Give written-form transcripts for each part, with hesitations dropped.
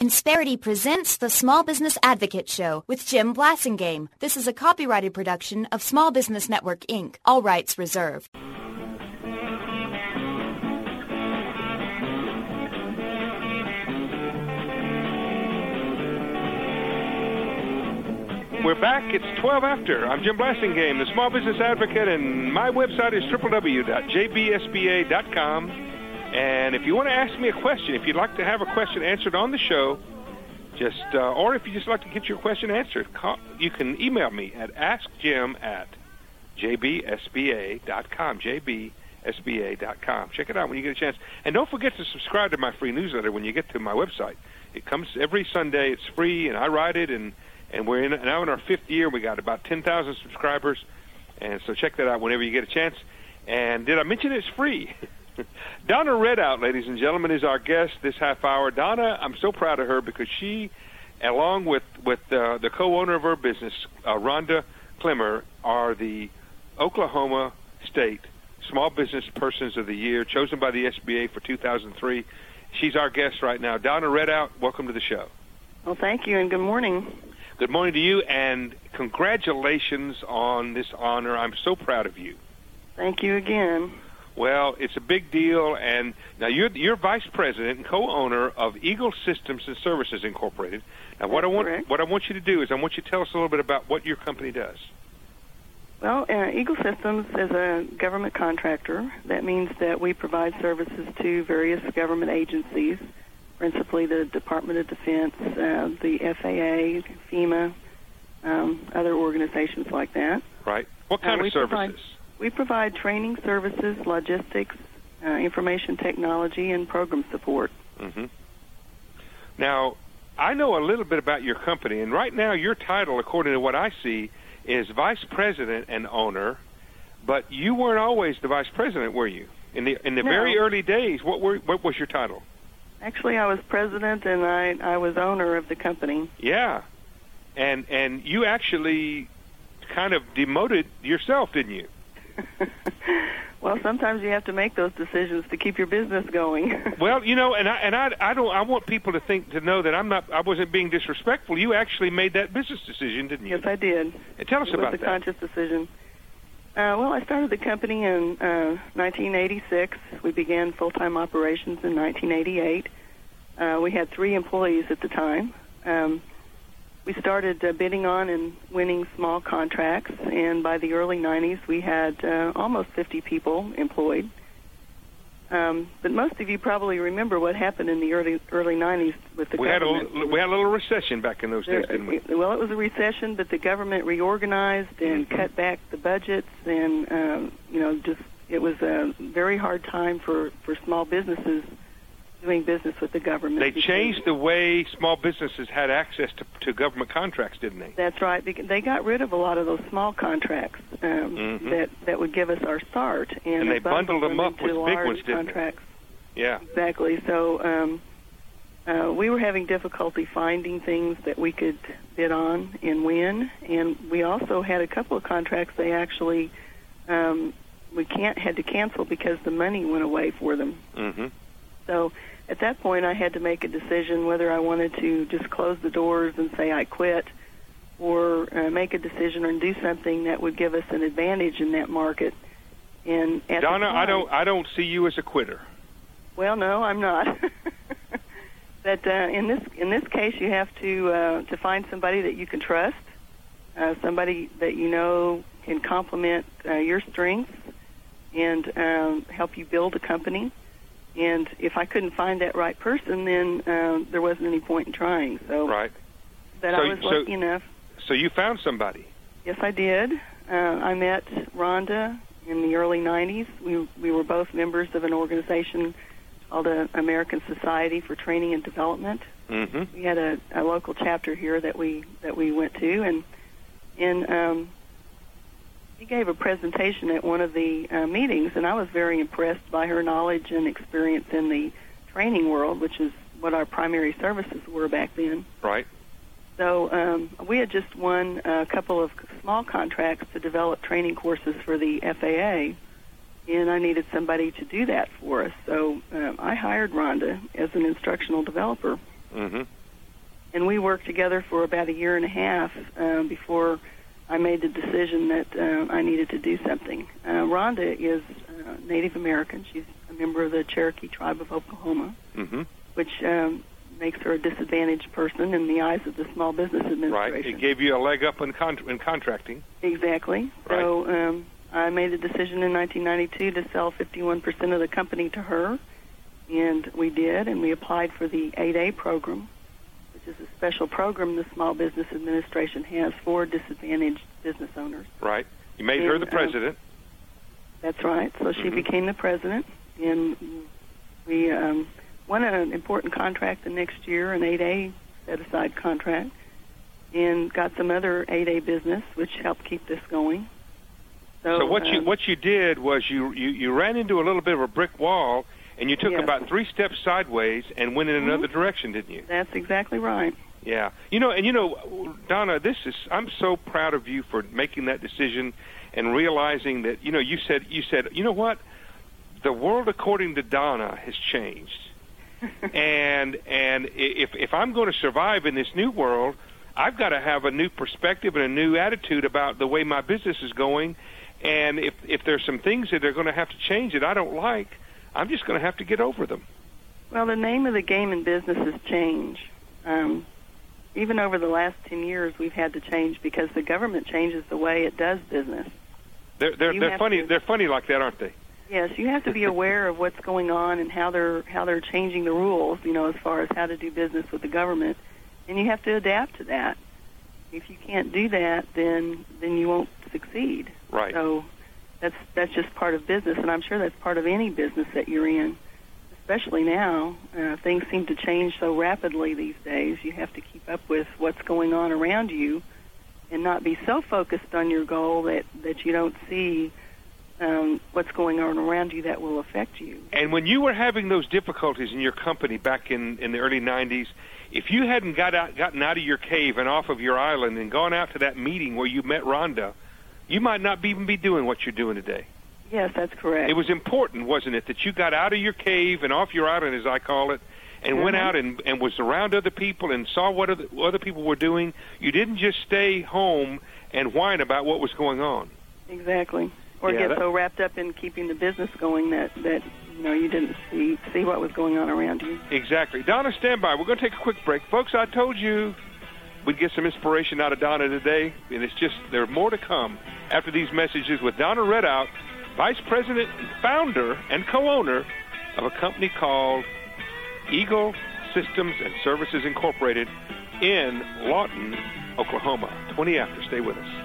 Insperity presents the Small Business Advocate Show with Jim Blasingame. This is a copyrighted production of Small Business Network, Inc. All rights reserved. We're back. It's 12 after. I'm Jim Blasingame, the Small Business Advocate, and my website is www.jbsba.com. And if you want to ask me a question, if you'd like to have a question answered on the show, or if you just like to get your question answered, you can email me at askjim@jbsba.com, jbsba.com. Check it out when you get a chance. And don't forget to subscribe to my free newsletter when you get to my website. It comes every Sunday. It's free, and I write it, and we're now in our 5th year. We got about 10,000 subscribers, and so check that out whenever you get a chance. And did I mention it's free? Donna Redout, ladies and gentlemen, is our guest this half hour. Donna, I'm so proud of her because she, along with the co-owner of her business, Rhonda Clemmer, are the Oklahoma State Small Business Persons of the Year, chosen by the SBA for 2003. She's our guest right now. Donna Redout, welcome to the show. Well, thank you, and good morning. Good morning to you, and congratulations on this honor. I'm so proud of you. Thank you again. Well, it's a big deal, and now you're vice president and co-owner of Eagle Systems and Services Incorporated. Now, what I want you to do is I want you to tell us a little bit about what your company does. Well, Eagle Systems is a government contractor. That means that we provide services to various government agencies, principally the Department of Defense, the FAA, FEMA, other organizations like that. Right. What kind of services? We provide training services, logistics, information technology, and program support. Mm-hmm. Now, I know a little bit about your company, and right now your title, according to what I see, is vice president and owner, but you weren't always the vice president, were you? In the No. very early days, what was your title? Actually, I was president, and I was owner of the company. Yeah, and you actually kind of demoted yourself, didn't you? Well, sometimes you have to make those decisions to keep your business going. Well, you know, I want people to know that I wasn't being disrespectful. You actually made that business decision, didn't you? Yes, I did. And tell us about that. It was a conscious decision. Well, I started the company in 1986. We began full-time operations in 1988. We had 3 employees at the time. We started bidding on and winning small contracts, and by the early 90s, we had almost 50 people employed. But most of you probably remember what happened in the early 90s with the government. We had a little recession back in those days, didn't we? Well, it was a recession, but the government reorganized and cut back the budgets, and it was a very hard time for small businesses doing business with the government. They changed the way small businesses had access to government contracts, didn't they? That's right. They got rid of a lot of those small contracts that would give us our start, and they bundled them up with big ones, didn't contracts. They? Yeah, exactly. So we were having difficulty finding things that we could bid on and win, and we also had a couple of contracts they actually had to cancel because the money went away for them. Mm-hmm. So at that point, I had to make a decision whether I wanted to just close the doors and say I quit, or make a decision and do something that would give us an advantage in that market. And at Donna, the time, I don't see you as a quitter. Well, no, I'm not. But in this case, you have to find somebody that you can trust, somebody that you know can complement your strengths and help you build a company. And if I couldn't find that right person, then there wasn't any point in trying. So, right. But I was lucky enough. So you found somebody. Yes, I did. I met Rhonda in the early 90s. We were both members of an organization called the American Society for Training and Development. Mm-hmm. We had a local chapter here that we went to, and she gave a presentation at one of the meetings, and I was very impressed by her knowledge and experience in the training world, which is what our primary services were back then. Right. So we had just won a couple of small contracts to develop training courses for the FAA, and I needed somebody to do that for us. So I hired Rhonda as an instructional developer. Mm-hmm. And we worked together for about a year and a half before I made the decision that I needed to do something. Rhonda is Native American. She's a member of the Cherokee Tribe of Oklahoma, which makes her a disadvantaged person in the eyes of the Small Business Administration. Right. It gave you a leg up in contracting. Exactly. Right. So I made a decision in 1992 to sell 51% of the company to her, and we did, and we applied for the 8A program, which is a special program the Small Business Administration has for disadvantaged business owners. Right. You made her the president. That's right. So she became the president, and we won an important contract the next year, an 8A set-aside contract, and got some other 8A business, which helped keep this going. So what you did was you ran into a little bit of a brick wall, and you took about 3 steps sideways and went in another direction, didn't you? That's exactly right. Yeah. Donna, I'm so proud of you for making that decision and realizing that, you said, you know what? The world according to Donna has changed. and if I'm going to survive in this new world, I've got to have a new perspective and a new attitude about the way my business is going. And if there's some things that are going to have to change that I don't like, I'm just going to have to get over them. Well, the name of the game in business is change. Even over the last 10 years, we've had to change because the government changes the way it does business. They're funny. They're funny like that, aren't they? Yes, you have to be aware of what's going on and how they're changing the rules, as far as how to do business with the government, and you have to adapt to that. If you can't do that, then you won't succeed. Right. So that's just part of business, and I'm sure that's part of any business that you're in. Especially now, things seem to change so rapidly these days. You have to keep up with what's going on around you, and not be so focused on your goal that you don't see what's going on around you that will affect you. And when you were having those difficulties in your company back in the early 90s, if you hadn't gotten out of your cave and off of your island and gone out to that meeting where you met Rhonda, you might not even be doing what you're doing today. Yes, that's correct. It was important, wasn't it, that you got out of your cave and off your island, as I call it, and went out and was around other people and saw what other people were doing. You didn't just stay home and whine about what was going on. Exactly. Or get so wrapped up in keeping the business going that you didn't see what was going on around you. Exactly. Donna, stand by. We're going to take a quick break. Folks, I told you we'd get some inspiration out of Donna today, and there's more to come after these messages with Donna Redout, Vice President, founder, and co-owner of a company called Eagle Systems and Services Incorporated in Lawton, Oklahoma. 20 after. Stay with us.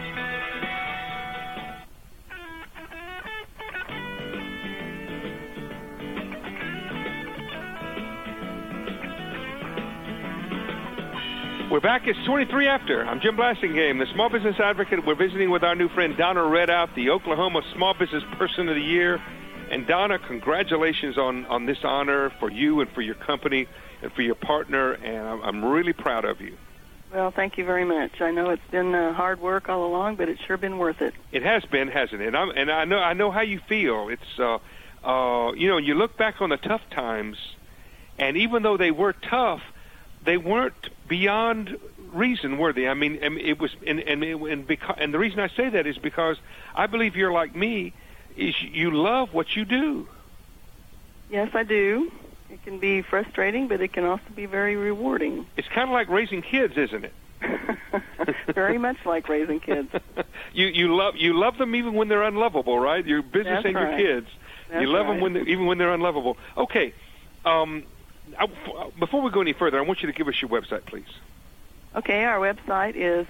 We're back. It's 23 after. I'm Jim Blasingame, the Small Business Advocate. We're visiting with our new friend Donna Redout, the Oklahoma Small Business Person of the Year. And Donna, congratulations on this honor for you and for your company and for your partner, and I'm really proud of you. Well, thank you very much. I know it's been hard work all along, but it's sure been worth it. It has been, hasn't it? And I know how you feel. It's you look back on the tough times, and even though they were tough, they weren't beyond reason, were they? I mean, it was, and the reason I say that is because I believe you're like me. Is you love what you do. Yes, I do. It can be frustrating, but it can also be very rewarding. It's kind of like raising kids, isn't it? Very much like raising kids. You love them even when they're unlovable, right? Your business and your kids. You love them even when they're unlovable. Okay. Before we go any further, I want you to give us your website, please. Okay, our website is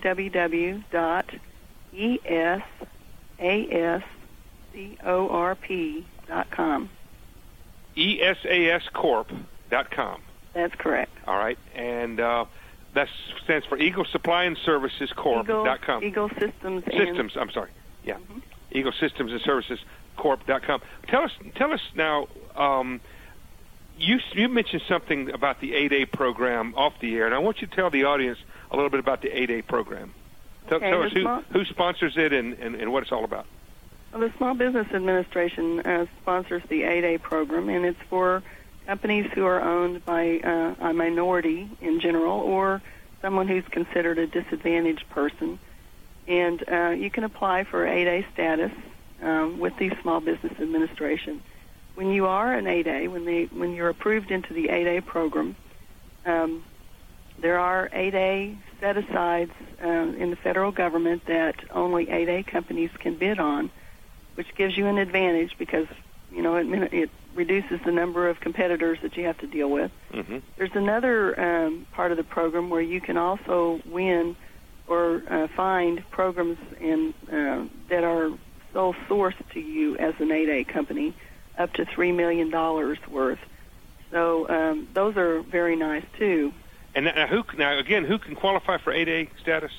www.esascorp.com. ESAScorp.com. That's correct. All right, and that stands for Eagle Supply and Services Corp.com. Eagle Systems. I'm sorry. Yeah, Eagle Systems and Services Corp.com. Tell us now. You mentioned something about the 8A program off the air, and I want you to tell the audience a little bit about the 8A program. Tell us who sponsors it and what it's all about. Well, the Small Business Administration sponsors the 8A program, and it's for companies who are owned by a minority in general, or someone who's considered a disadvantaged person. And you can apply for 8A status with the Small Business Administration. When you are an 8A, when you're approved into the 8A program, there are 8A set-asides in the federal government that only 8A companies can bid on, which gives you an advantage because, it reduces the number of competitors that you have to deal with. Mm-hmm. There's another part of the program where you can also win or find programs that are sole sourced to you as an 8A company, up to $3 million worth. So those are very nice, too. And who can qualify for 8A status?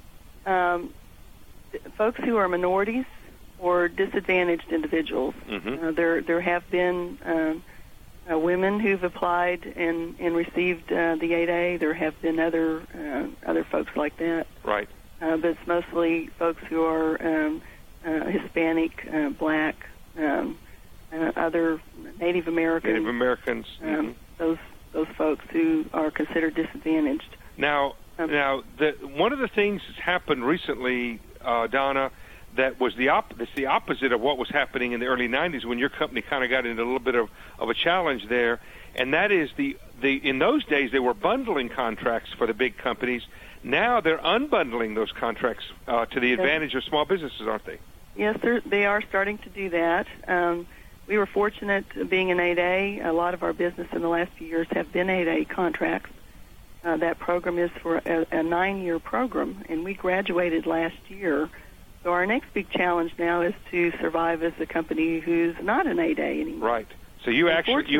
Folks who are minorities or disadvantaged individuals. Mm-hmm. There have been women who've applied and received the 8A. There have been other folks like that. Right. But it's mostly folks who are Hispanic, Black, other Native Americans. Native Americans. Mm-hmm. Those folks who are considered disadvantaged. Now, one of the things that's happened recently, Donna, that was the opposite of what was happening in the early 90s when your company kind of got into a little bit of a challenge there, and that is in those days they were bundling contracts for the big companies. Now they're unbundling those contracts to the advantage of small businesses, aren't they? Yes, they are starting to do that. We were fortunate being an 8A. A lot of our business in the last few years have been 8A contracts. That program is for a 9-year program, and we graduated last year. So our next big challenge now is to survive as a company who's not an 8A anymore. Right. So you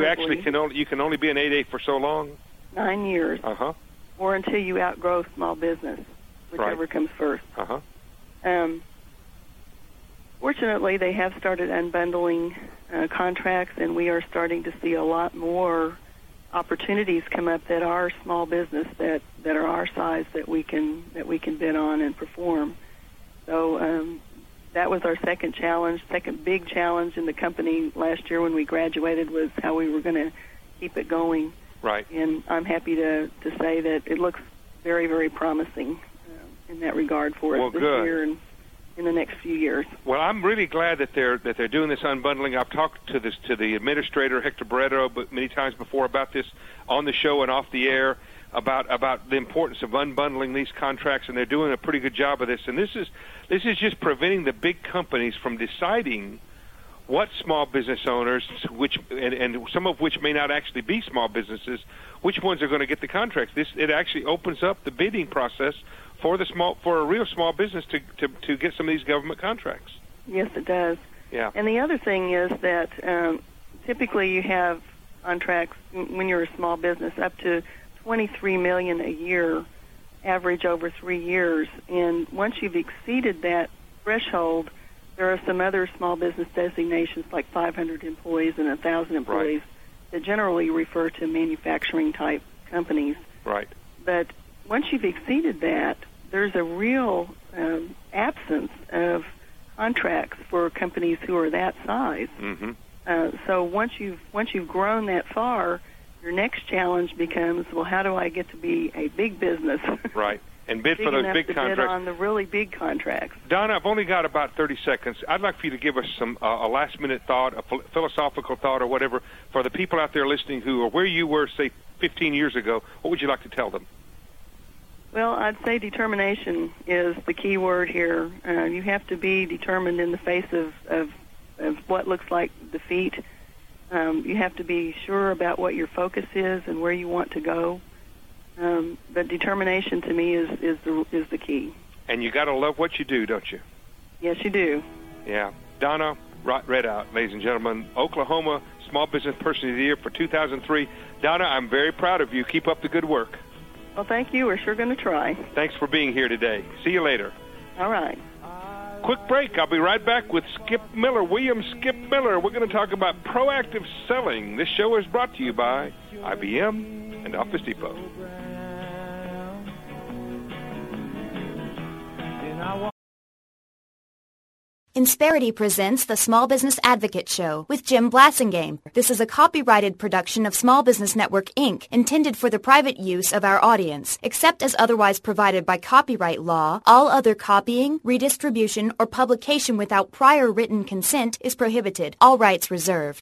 can only be an 8A for so long? 9 years. Uh-huh. Or until you outgrow small business, whichever comes first. Uh-huh. Fortunately, they have started unbundling contracts, and we are starting to see a lot more opportunities come up that are small business that are our size that we can bid on and perform. So that was our second big challenge in the company last year when we graduated, was how we were going to keep it going. Right. And I'm happy to say that it looks very, very promising in that regard for us this year and in the next few years. Well, I'm really glad that they're doing this unbundling. I've talked to the administrator, Hector Barreto, but many times before about this on the show and off the air about the importance of unbundling these contracts, and they're doing a pretty good job of this. And this is just preventing the big companies from deciding what small business owners, and some of which may not actually be small businesses, which ones are going to get the contracts. It actually opens up the bidding process for a real small business to get some of these government contracts. Yes, it does. Yeah. And the other thing is that typically you have contracts when you're a small business up to $23 million a year, average over 3 years. And once you've exceeded that threshold, there are some other small business designations like 500 employees and 1,000 employees that generally refer to manufacturing-type companies. Right. But once you've exceeded that, there's a real absence of contracts for companies who are that size. Mm-hmm. So once you've grown that far, your next challenge becomes, well, how do I get to be a big business? Right. And bid for those big contracts. Bid on the really big contracts. Donna, I've only got about 30 seconds. I'd like for you to give us some a last-minute thought, a philosophical thought or whatever, for the people out there listening who are where you were, say, 15 years ago. What would you like to tell them? Well, I'd say determination is the key word here. You have to be determined in the face of what looks like defeat. You have to be sure about what your focus is and where you want to go. But determination to me is the key. And you got to love what you do, don't you? Yes, you do. Yeah. Donna Redout, ladies and gentlemen, Oklahoma Small Business Person of the Year for 2003. Donna, I'm very proud of you. Keep up the good work. Well, thank you. We're sure going to try. Thanks for being here today. See you later. All right. Quick break. I'll be right back with Skip Miller, William Skip Miller. We're going to talk about proactive selling. This show is brought to you by IBM and Office Depot. Insperity presents the Small Business Advocate Show with Jim Blasingame. This is a copyrighted production of Small Business Network, Inc., intended for the private use of our audience. Except as otherwise provided by copyright law, all other copying, redistribution, or publication without prior written consent is prohibited. All rights reserved.